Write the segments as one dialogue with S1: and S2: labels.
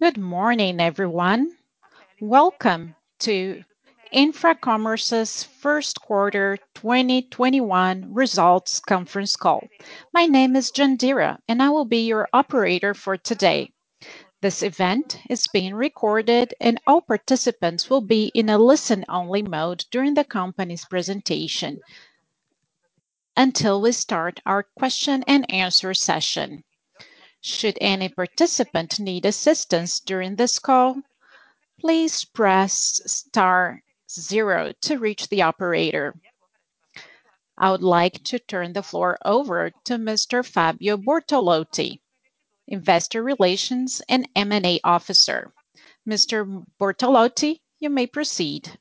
S1: Good morning, everyone. Welcome to Infracommerce's first quarter 2021 results conference call. My name is Jandira, and I will be your operator for today. This event is being recorded, and all participants will be in a listen-only mode during the company's presentation until we start our question and answer session. Should any participant need assistance during this call, please press star zero to reach the operator. I would like to turn the floor over to Mr. Fabio Bortolotti, Investor Relations and M&A Officer. Mr. Bortolotti, you may proceed.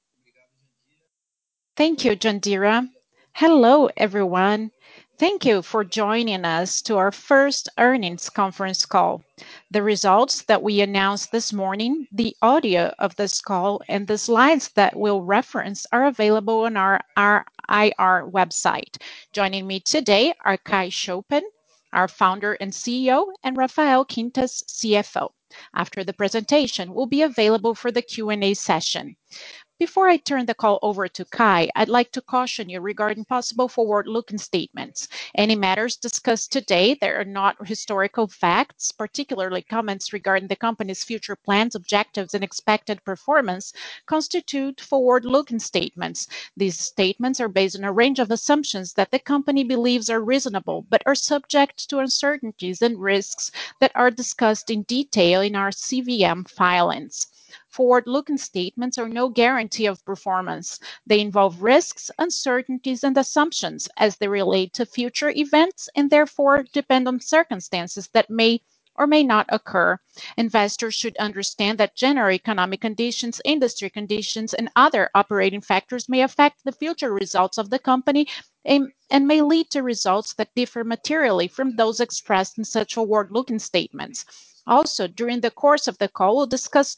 S1: Thank you, Jandira. Hello, everyone. Thank you for joining us to our first earnings conference call. The results that we announced this morning, the audio of this call, and the slides that we'll reference are available on our IR website. Joining me today are Kai Chopin, our founder and CEO, and Rafael Quintas, CFO. After the presentation, we'll be available for the Q&A session. Before I turn the call over to Kai, I'd like to caution you regarding possible forward-looking statements. Any matters discussed today that are not historical facts, particularly comments regarding the company's future plans, objectives, and expected performance, constitute forward-looking statements. These statements are based on a range of assumptions that the company believes are reasonable, but are subject to uncertainties and risks that are discussed in detail in our CVM filings. Forward-looking statements are no guarantee of performance. They involve risks, uncertainties, and assumptions as they relate to future events and therefore depend on circumstances that may or may not occur. Investors should understand that general economic conditions, industry conditions, and other operating factors may affect the future results of the company and may lead to results that differ materially from those expressed in such forward-looking statements. Also, during the course of the call, we'll discuss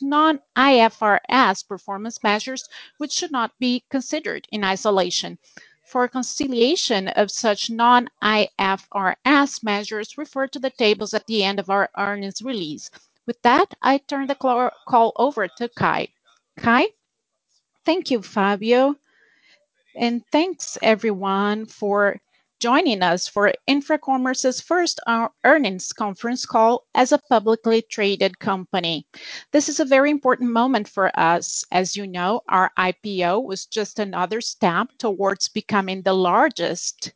S1: non-IFRS performance measures, which should not be considered in isolation. For conciliation of such non-IFRS measures, refer to the tables at the end of our earnings release. With that, I turn the call over to Kai. Kai? Thank you, Fabio. And thanks everyone for joining us for Infracommerce's first earnings conference call as a publicly traded company. This is a very important moment for us. As you know, our IPO was just another step towards becoming the largest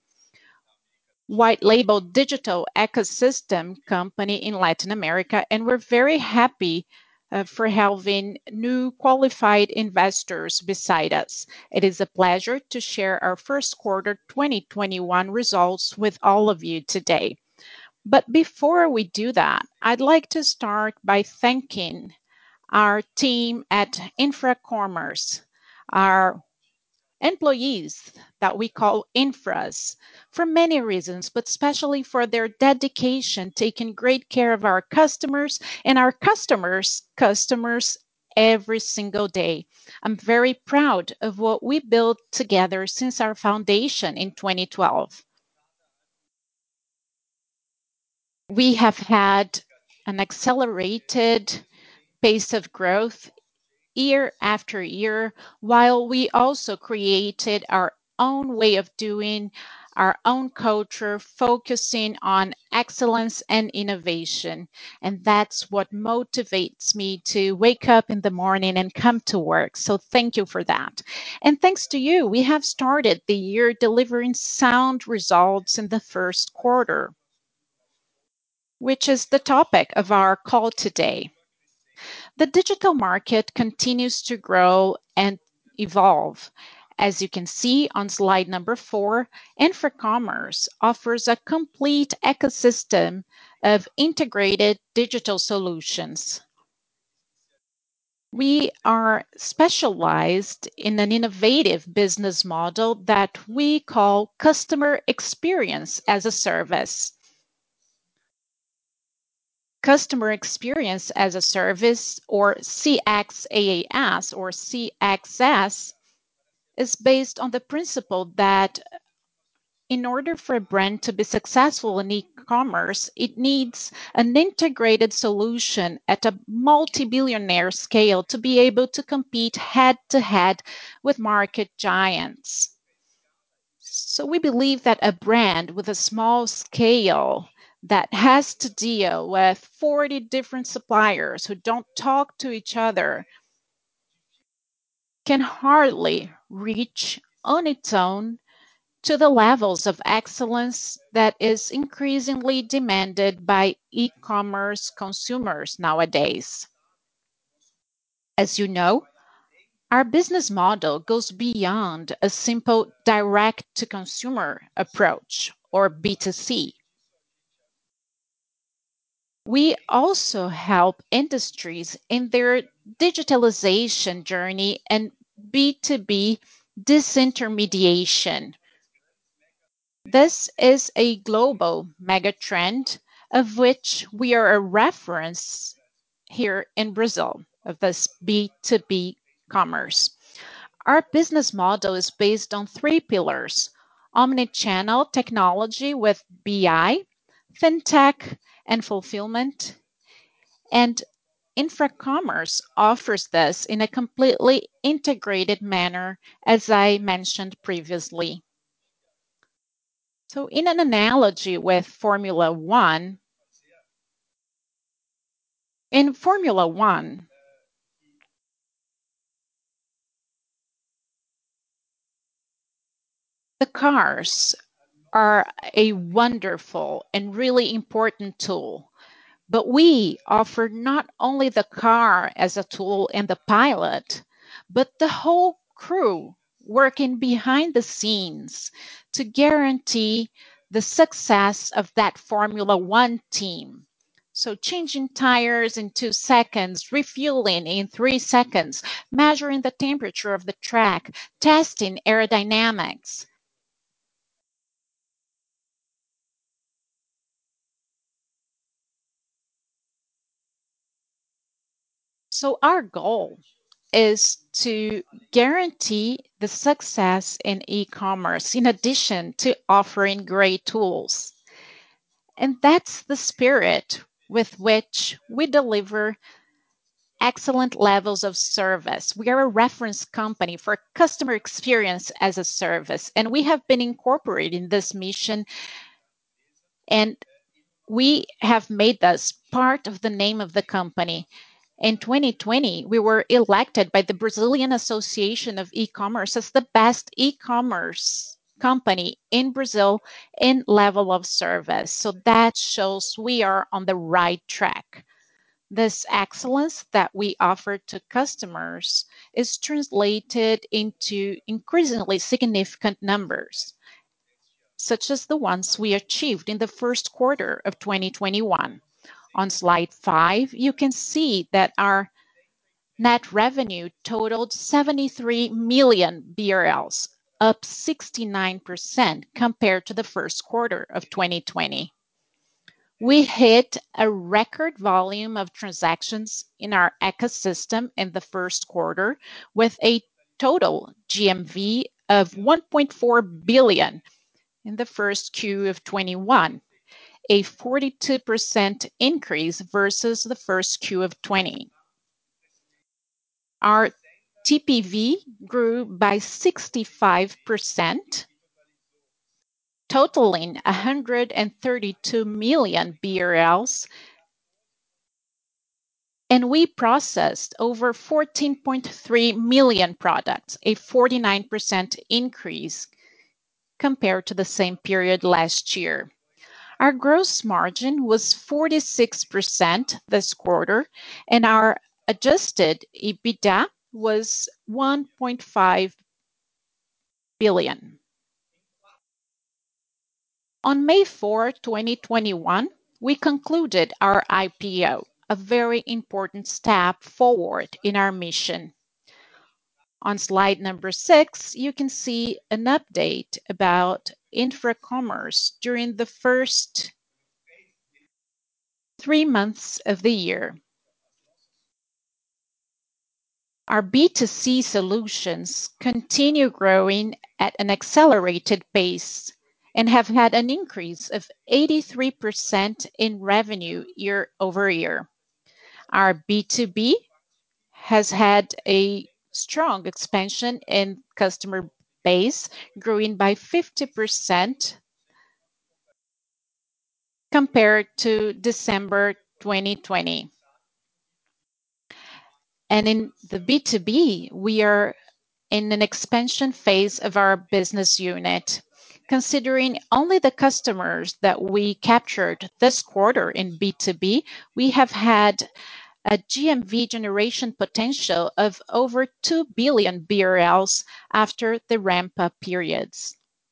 S1: white label digital ecosystem company in Latin America, and we're very happy for having new qualified investors beside us. It is a pleasure to share our first quarter 2021 results with all of you today. But before we do that, I'd like to start by thanking our team at Infracommerce, our employees that we call infras, for many reasons, but especially for their dedication, taking great care of our customers and our customers every single day. I'm very proud of what we built together since our foundation in 2012. We have had an accelerated pace of growth year after year, while we also created our own way of doing, our own culture, focusing on excellence and innovation. And that's what motivates me to wake up in the morning and come to work. So thank you for that. And thanks to you, we have started the year delivering sound results in the first quarter, which is the topic of our call today. The digital market continues to grow and evolve. As you can see on slide number 4, Infracommerce offers a complete ecosystem of integrated digital solutions. We are specialized in an innovative business model that we call Customer Experience as a Service. Customer Experience as a Service, or CXaaS or CXS, is based on the principle that In order for a brand to be successful in e commerce, it needs an integrated solution at a multi billionaire scale to be able to compete head to head with market giants. So we believe that a brand with a small scale that has to deal with 40 different suppliers who don't talk to each other can hardly reach on its own to the levels of excellence that is increasingly demanded by e commerce consumers nowadays. As you know, our business model goes beyond a simple direct to consumer approach or B2C. We also help industries in their digitalization journey and B2B disintermediation. This is a global megatrend of which we are a reference here in Brazil of this B2B commerce. Our business model is based on three pillars: omnichannel technology with BI, fintech, and fulfillment, and Infracommerce offers this in a completely integrated manner, as I mentioned previously. So, in an analogy with Formula One, in Formula One, the cars are a wonderful and really important tool. But we offer not only the car as a tool and the pilot, but the whole crew working behind the scenes to guarantee the success of that Formula One team. So, changing tires in 2 seconds, refueling in 3 seconds, measuring the temperature of the track, testing aerodynamics. So, our goal is to guarantee the success in e commerce in addition to offering great tools. And that's the spirit with which we deliver excellent levels of service. We are a reference company for customer experience as a service, and we have been incorporating this mission, and we have made this part of the name of the company. In 2020, we were elected by the Brazilian Association of E-commerce as the best e-commerce company in Brazil in level of service. So that shows we are on the right track. This excellence that we offer to customers is translated into increasingly significant numbers, such as the ones we achieved in the first quarter of 2021. On slide 5, you can see that our net revenue totaled 73 million BRL, up 69% compared to the first quarter of 2020. We hit a record volume of transactions in our ecosystem in the first quarter with a total GMV of 1.4 billion in the first Q of 21, a 42% increase versus the first Q of 20. Our TPV grew by 65%, totaling 132 million BRL, and we processed over 14.3 million products, a 49% increase compared to the same period last year. Our gross margin was 46% this quarter, and our adjusted EBITDA was 1.5 billion. On May 4, 2021, we concluded our IPO, a very important step forward in our mission. On slide number 6, you can see an update about Infracommerce during the first 3 months of the year. Our B2C solutions continue growing at an accelerated pace, and have had an increase of 83% in revenue year over year. Our B2B has had a strong expansion in customer base, growing by 50% compared to December 2020. And in the B2B, we are in an expansion phase of our business unit. Considering only the customers that we captured this quarter in B2B, we have had a GMV generation potential of over 2 billion BRL after the ramp-up periods.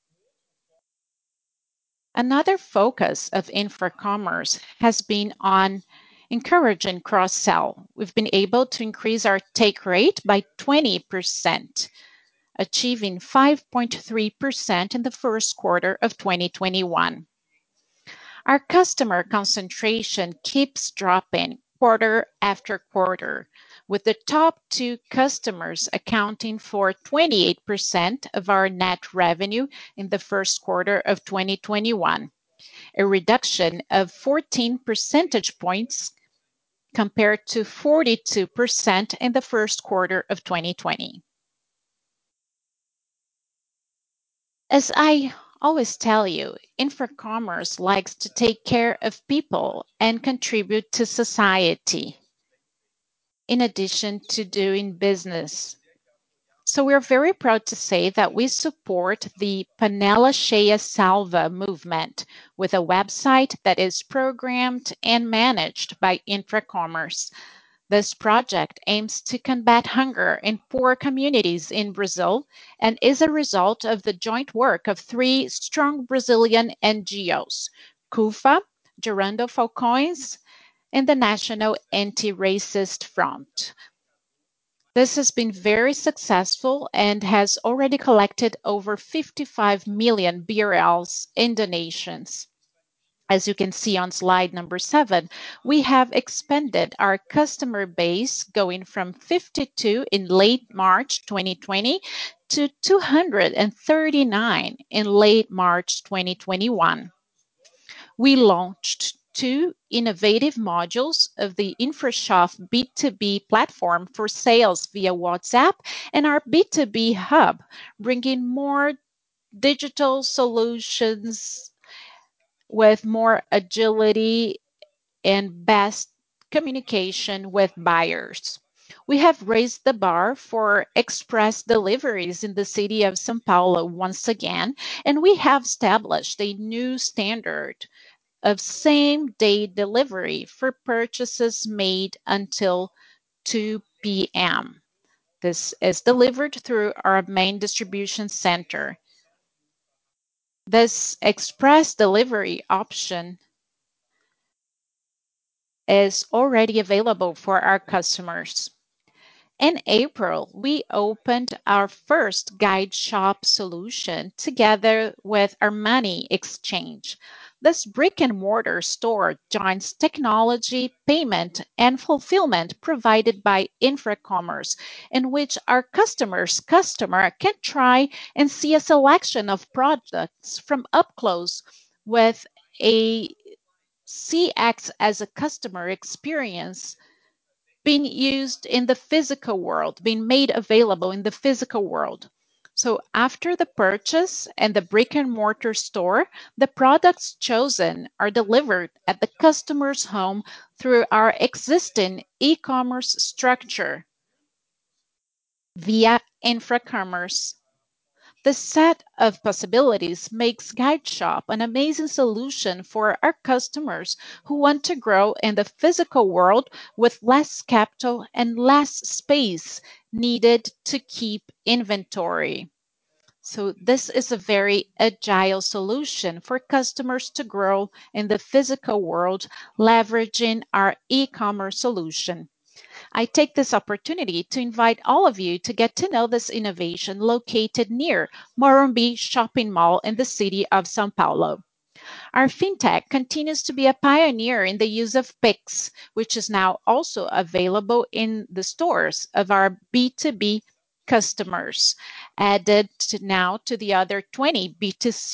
S1: Another focus of InfraCommerce has been on encouraging cross-sell. We've been able to increase our take rate by 20%, achieving 5.3% in the first quarter of 2021. Our customer concentration keeps dropping quarter after quarter, with the top two customers accounting for 28% of our net revenue in the first quarter of 2021, a reduction of 14 percentage points compared to 42% in the first quarter of 2020. As I always tell you, InfraCommerce likes to take care of people and contribute to society in addition to doing business. So we're very proud to say that we support the Panela Cheia Salva movement with a website that is programmed and managed by InfraCommerce. This project aims to combat hunger in poor communities in Brazil and is a result of the joint work of three strong Brazilian NGOs, CUFA, Gerando Falcões, and the National Anti-Racist Front. This has been very successful and has already collected over 55 million BRL in donations. As you can see on slide number 7, we have expanded our customer base going from 52 in late March 2020 to 239 in late March 2021. We launched two innovative modules of the InfraShop B2B platform for sales via WhatsApp and our B2B hub, bringing more digital solutions with more agility and best communication with buyers. We have raised the bar for express deliveries in the city of São Paulo once again, and we have established a new standard of same day delivery for purchases made until 2 p.m. This is delivered through our main distribution center. This express delivery option is already available for our customers. In April, we opened our first guide shop solution together with Armani Exchange. This brick and mortar store joins technology, payment, and fulfillment provided by InfraCommerce, in which our customer can try and see a selection of products from up close with a CX as a customer experience being used in the physical world, being made available in the physical world. So after the purchase and the brick and mortar store, the products chosen are delivered at the customer's home through our existing e-commerce structure via InfraCommerce. The set of possibilities makes GuideShop an amazing solution for our customers who want to grow in the physical world with less capital and less space needed to keep inventory. So this is a very agile solution for customers to grow in the physical world, leveraging our e-commerce solution. I take this opportunity to invite all of you to get to know this innovation located near Morumbi Shopping Mall in the city of São Paulo. Our fintech continues to be a pioneer in the use of Pix, which is now also available in the stores of our B2B customers, added now to the other 20 B2C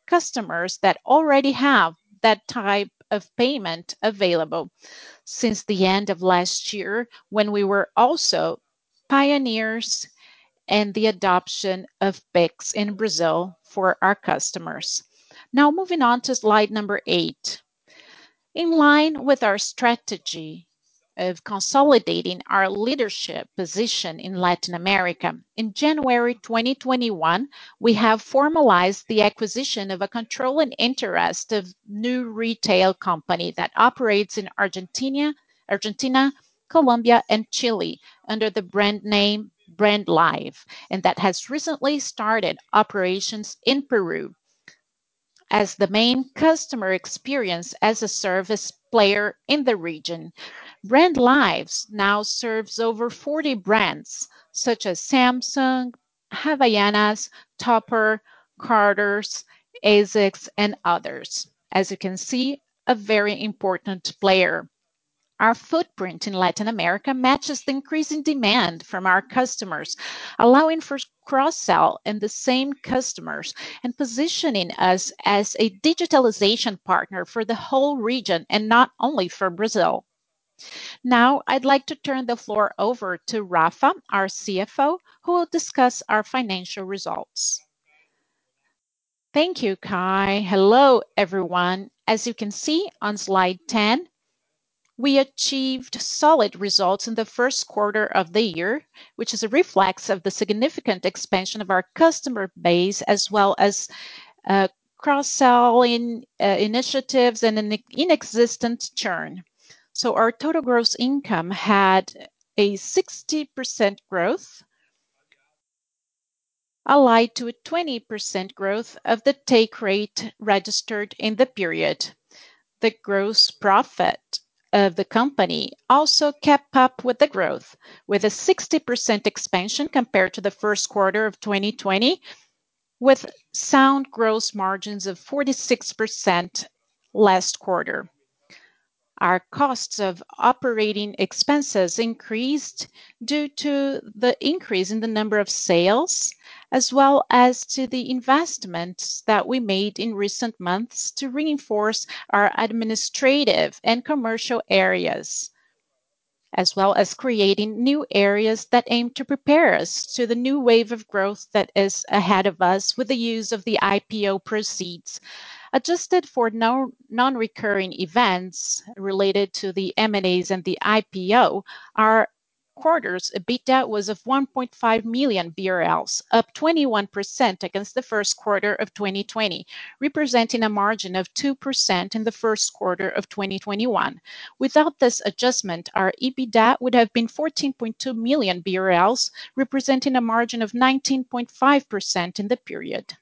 S1: customers that already have that type of payment available since the end of last year when we were also pioneers in the adoption of Pix in Brazil for our customers. Now, moving on to slide number 8. In line with our strategy of consolidating our leadership position in Latin America, in January 2021, we have formalized the acquisition of a controlling interest of new retail company that operates in Argentina, Colombia, and Chile under the brand name BrandLive, and that has recently started operations in Peru as the main customer experience as a service player in the region. Brand Lives now serves over 40 brands such as Samsung, Havaianas, Topper, Carter's, ASICS, and others. As you can see, a very important player. Our footprint in Latin America matches the increasing demand from our customers, allowing for cross sell in the same customers and positioning us as a digitalization partner for the whole region and not only for Brazil. Now, I'd like to turn the floor over to Rafa, our CFO, who will discuss our financial results. Thank you, Kai. Hello, everyone. As you can see on slide 10, we achieved solid results in the first quarter of the year, which is a reflex of the significant expansion of our customer base as well as cross-selling initiatives and an inexistent churn. So our total gross income had a 60% growth, allied to a 20% growth of the take rate registered in the period. The gross profit of the company also kept up with the growth, with a 60% expansion compared to the first quarter of 2020, with sound gross margins of 46% last quarter. Our costs of operating expenses increased due to the increase in the number of sales, as well as to the investments that we made in recent months to reinforce our administrative and commercial areas, as well as creating new areas that aim to prepare us to the new wave of growth that is ahead of us with the use of the IPO proceeds. Adjusted for non-recurring events related to the M&As and the IPO, our quarter's EBITDA was of 1.5 million BRL, up 21% against the first quarter of 2020, representing a margin of 2% in the first quarter of 2021. Without this adjustment, our EBITDA would have been 14.2 million BRL, representing a margin of 19.5% in the period.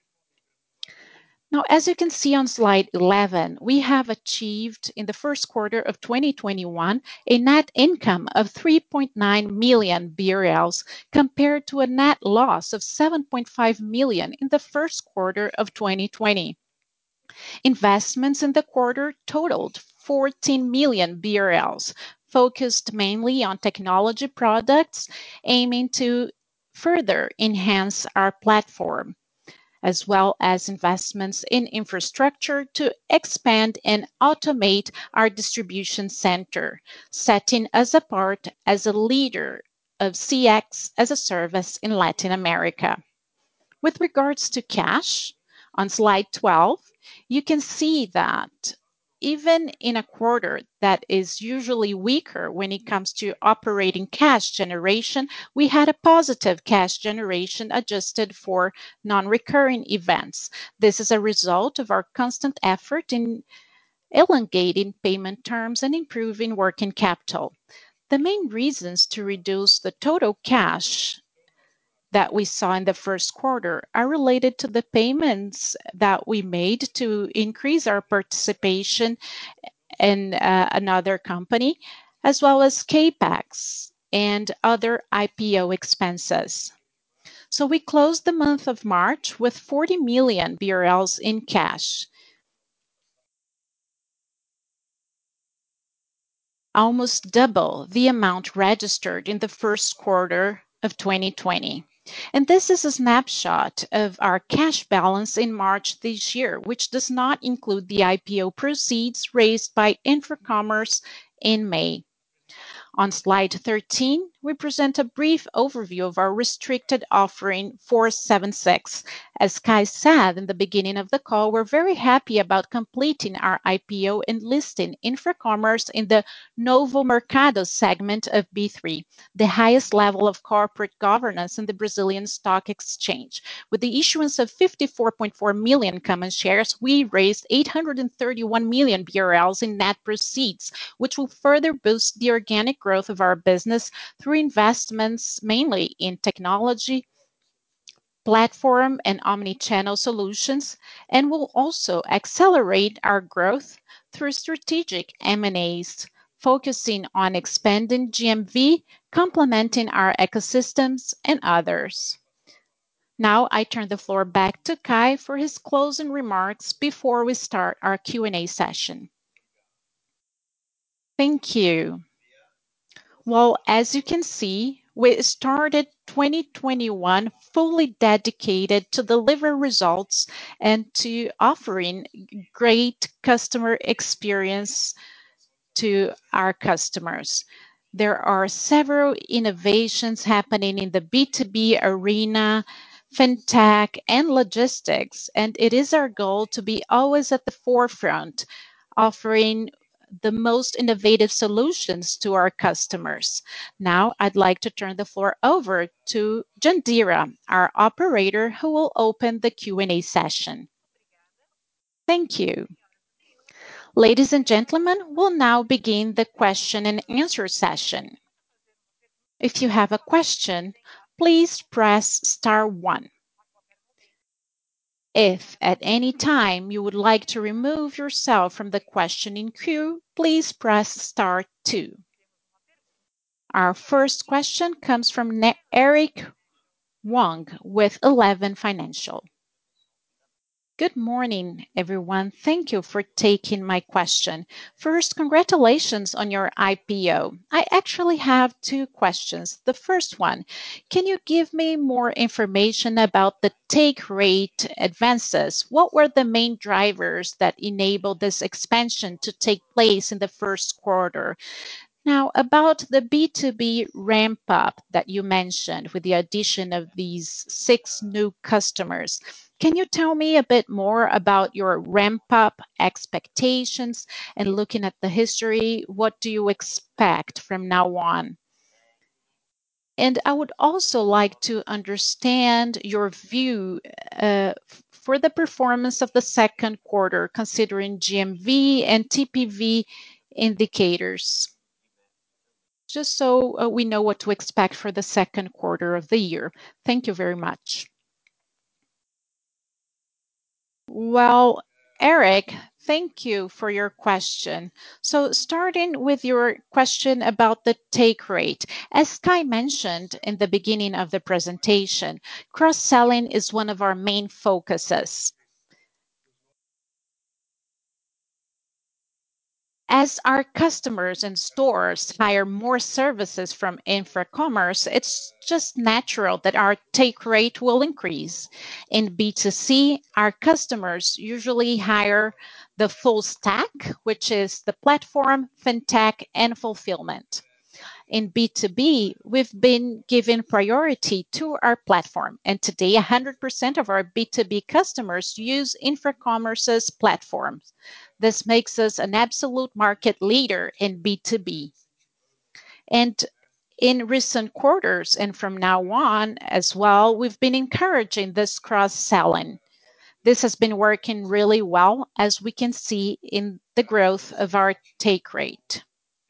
S1: Now, as you can see on slide 11, we have achieved in the first quarter of 2021 a net income of 3.9 million BRL compared to a net loss of 7.5 million in the first quarter of 2020. Investments in the quarter totaled 14 million BRL, focused mainly on technology products aiming to further enhance our platform, as well as investments in infrastructure to expand and automate our distribution center, setting us apart as a leader of CX as a service in Latin America. With regards to cash, on slide 12, you can see that even in a quarter that is usually weaker when it comes to operating cash generation, we had a positive cash generation adjusted for non-recurring events. This is a result of our constant effort in elongating payment terms and improving working capital. The main reasons to reduce the total cash that we saw in the first quarter are related to the payments that we made to increase our participation in another company, as well as CapEx and other IPO expenses. So we closed the month of March with 40 million BRL in cash, almost double the amount registered in the first quarter of 2020. And this is a snapshot of our cash balance in March this year, which does not include the IPO proceeds raised by InfoCommerce in May. On slide 13, we present a brief overview of our restricted offering 476. As Kai said in the beginning of the call, we're very happy about completing our IPO and listing InfoCommerce in the Novo Mercado segment of B3, the highest level of corporate governance in the Brazilian Stock Exchange. With the issuance of 54.4 million common shares, we raised 831 million BRL in net proceeds, which will further boost the organic growth of our business through investments mainly in technology, platform, and omni-channel solutions, and will also accelerate our growth through strategic M&As, focusing on expanding GMV, complementing our ecosystems, and others. Now I turn the floor back to Kai for his closing remarks before we start our Q&A session. Thank you. Well, as you can see, we started 2021 fully dedicated to deliver results and to offering great customer experience to our customers. There are several innovations happening in the B2B arena, fintech, and logistics, and it is our goal to be always at the forefront, offering the most innovative solutions to our customers. Now, I'd like to turn the floor over to Jandira, our operator, who will open the Q&A session. Thank you. Ladies and gentlemen, we'll now begin the question and answer session. If you have a question, please press star one. If at any time you would like to remove yourself from the questioning queue, please press star two. Our first question comes from Eric Wong with Eleven Financial. Good morning, everyone. Thank you for taking my question. First, congratulations on your IPO. I actually have two questions. The first one, can you give me more information about the take rate advances? What were the main drivers that enabled this expansion to take place in the first quarter? Now, about the B2B ramp up that you mentioned with the addition of these six new customers, can you tell me a bit more about your ramp up expectations and looking at the history, what do you expect from now on? And I would also like to understand your view for the performance of the second quarter, considering GMV and TPV indicators, just so we know what to expect for the second quarter of the year. Thank you very much. Well, Eric, thank you for your question. So, starting with your question about the take rate, as Kai mentioned in the beginning of the presentation, cross selling is one of our main focuses. As our customers and stores hire more services from InfraCommerce, it's just natural that our take rate will increase. In B2C, our customers usually hire the full stack, which is the platform, fintech, and fulfillment. In B2B, we've been giving priority to our platform, and today 100% of our B2B customers use InfraCommerce's platforms. This makes us an absolute market leader in B2B. And in recent quarters and from now on as well, we've been encouraging this cross selling. This has been working really well, as we can see in the growth of our take rate.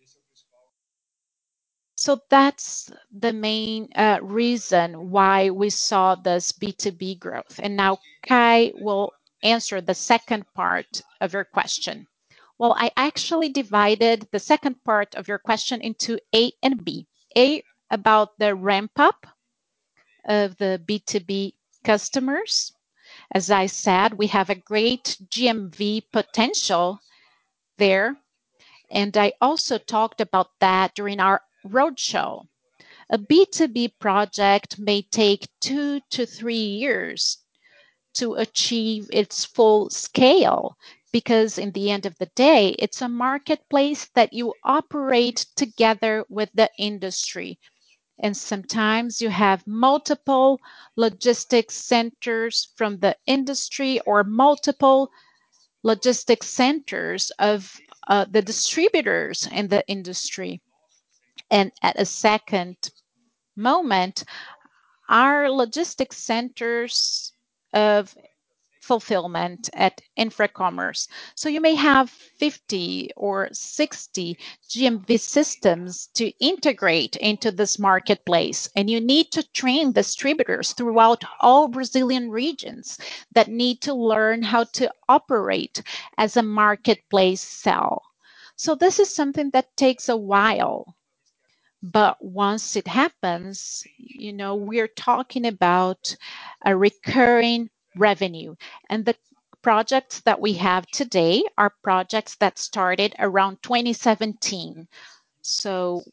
S1: So that's the main reason why we saw this B2B growth. And now Kai will answer the second part of your question. Well, I actually divided the second part of your question into A and B. A, about the ramp up of the B2B customers. As I said, we have a great GMV potential there. And I also talked about that during our roadshow. A B2B project may take 2 to 3 years to achieve its full scale because, in the end of the day, it's a marketplace that you operate together with the industry. And sometimes you have multiple logistics centers from the industry or multiple logistics centers of the distributors in the industry. And at a second moment, our logistics centers of fulfillment at InfraCommerce. So you may have 50 or 60 GMV systems to integrate into this marketplace. And you need to train distributors throughout all Brazilian regions that need to learn how to operate as a marketplace cell. So this is something that takes a while. But once it happens, we're talking about a recurring revenue. And the projects that we have today are projects that started around 2017. So,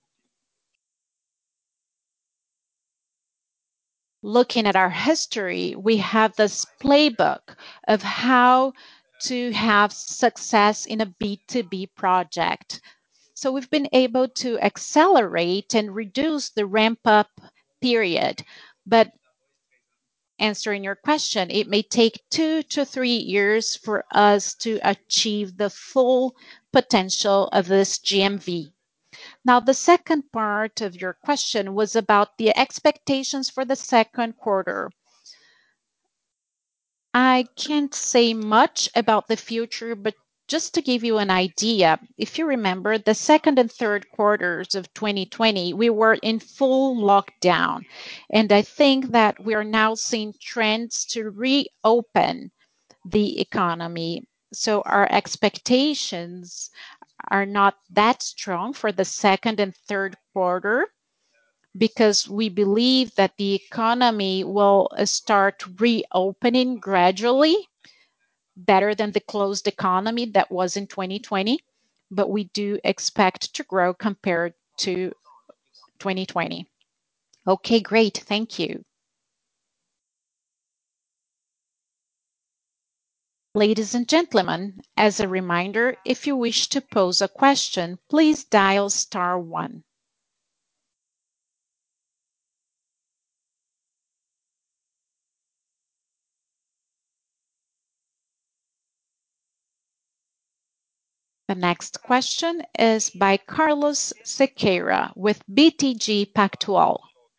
S1: looking at our history, we have this playbook of how to have success in a B2B project. So we've been able to accelerate and reduce the ramp up period. But answering your question, it may take 2 to 3 years for us to achieve the full potential of this GMV. Now, the second part of your question was about the expectations for the second quarter. I can't say much about the future, but just to give you an idea, if you remember the second and third quarters of 2020, we were in full lockdown. And I think that we are now seeing trends to reopen the economy. So our expectations are not that strong for the second and third quarter because we believe that the economy will start reopening gradually, better than the closed economy that was in 2020, but we do expect to grow compared to 2020. Okay, great. Thank you. Ladies and gentlemen, as a reminder, if you wish to pose a question, please dial star one. The next question is by Carlos Sequeira with BTG Pactual.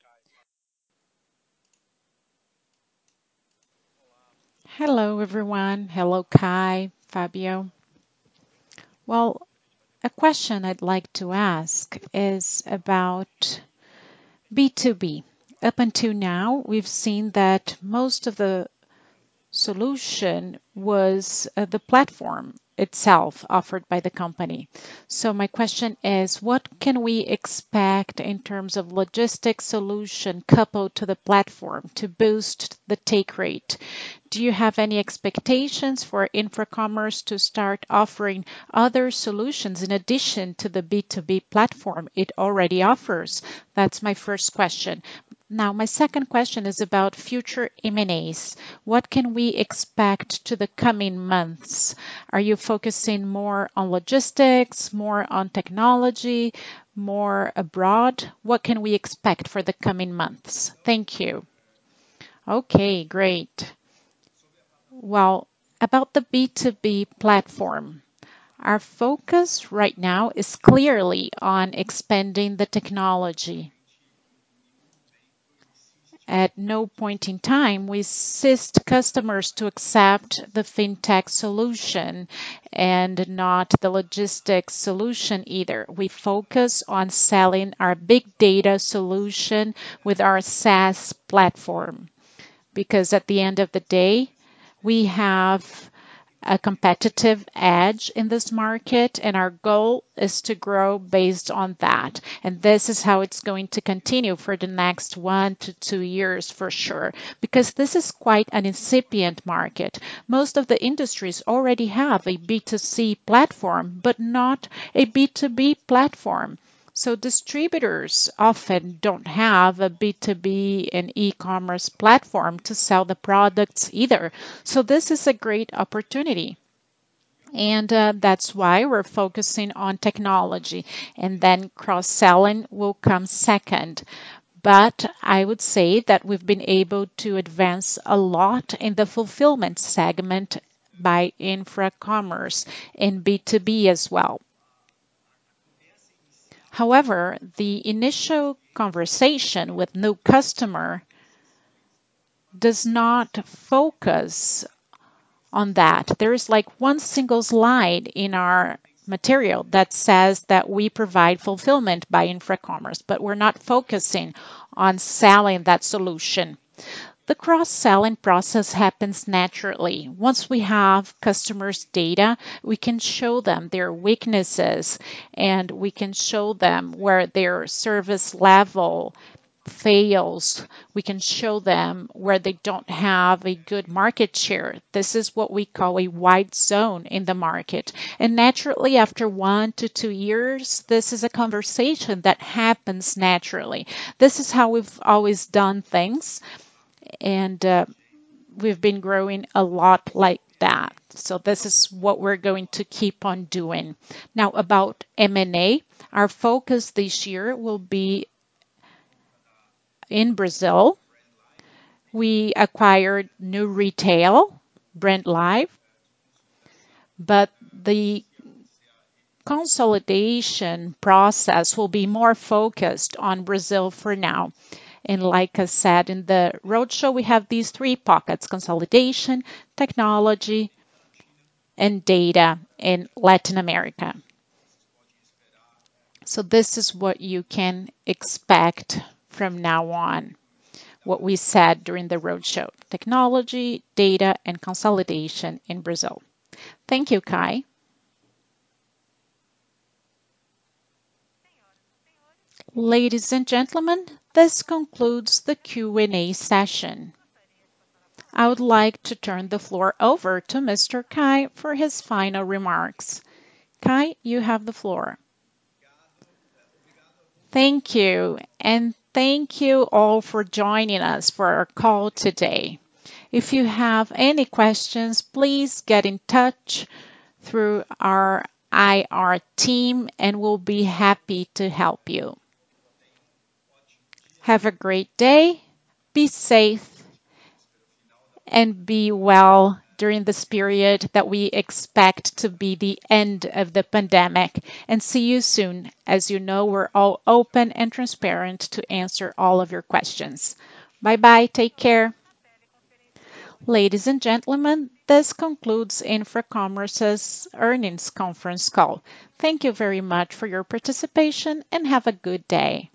S1: Hello, everyone. Hello, Kai, Fabio. Well, a question I'd like to ask is about B2B. Up until now, we've seen that most of the solution was the platform itself offered by the company. So my question is, what can we expect in terms of logistics solution coupled to the platform to boost the take rate? Do you have any expectations for InfraCommerce to start offering other solutions in addition to the B2B platform it already offers? That's my first question. Now, my second question is about future M&As. What can we expect to the coming months? Are you focusing more on logistics, more on technology, more abroad? What can we expect for the coming months? Thank you. Okay, great. Well, about the B2B platform, our focus right now is clearly on expanding the technology. At no point in time we assist customers to accept the fintech solution and not the logistics solution either. We focus on selling our big data solution with our SaaS platform because at the end of the day, we have a competitive edge in this market, and our goal is to grow based on that. And this is how it's going to continue for the next 1 to 2 years for sure, because this is quite an incipient market. Most of the industries already have a B2C platform, but not a B2B platform. So distributors often don't have a B2B and e-commerce platform to sell the products either. So this is a great opportunity. And that's why we're focusing on technology. And then cross selling will come second. But I would say that we've been able to advance a lot in the fulfillment segment by infra commerce in B2B as well. However, the initial conversation with new customer does not focus on that. There is like one single slide in our material that says that we provide fulfillment by infracommerce, but we're not focusing on selling that solution. The cross selling process happens naturally. Once we have customers' data, we can show them their weaknesses and we can show them where their service level fails. We can show them where they don't have a good market share. This is what we call a white zone in the market. And naturally, after 1 to 2 years, this is a conversation that happens naturally. This is how we've always done things. And we've been growing a lot like that. So this is what we're going to keep on doing. Now about M&A, our focus this year will be in Brazil. We acquired new retail, Brand Live, but the consolidation process will be more focused on Brazil for now. And like I said in the roadshow, we have these three pockets: consolidation, technology, and data in Latin America. So this is what you can expect from now on. What we said during the roadshow: technology, data, and consolidation in Brazil. Thank you, Kai. Ladies and gentlemen, this concludes the Q&A session. I would like to turn the floor over to Mr. Kai for his final remarks. Kai, you have the floor. Thank you. And thank you all for joining us for our call today. If you have any questions, please get in touch through our IR team and we'll be happy to help you. Have a great day. Be safe and be well during this period that we expect to be the end of the pandemic. And see you soon. As you know, we're all open and transparent to answer all of your questions. Bye bye. Take care. Ladies and gentlemen, this concludes InfraCommerce's earnings conference call. Thank you very much for your participation and have a good day.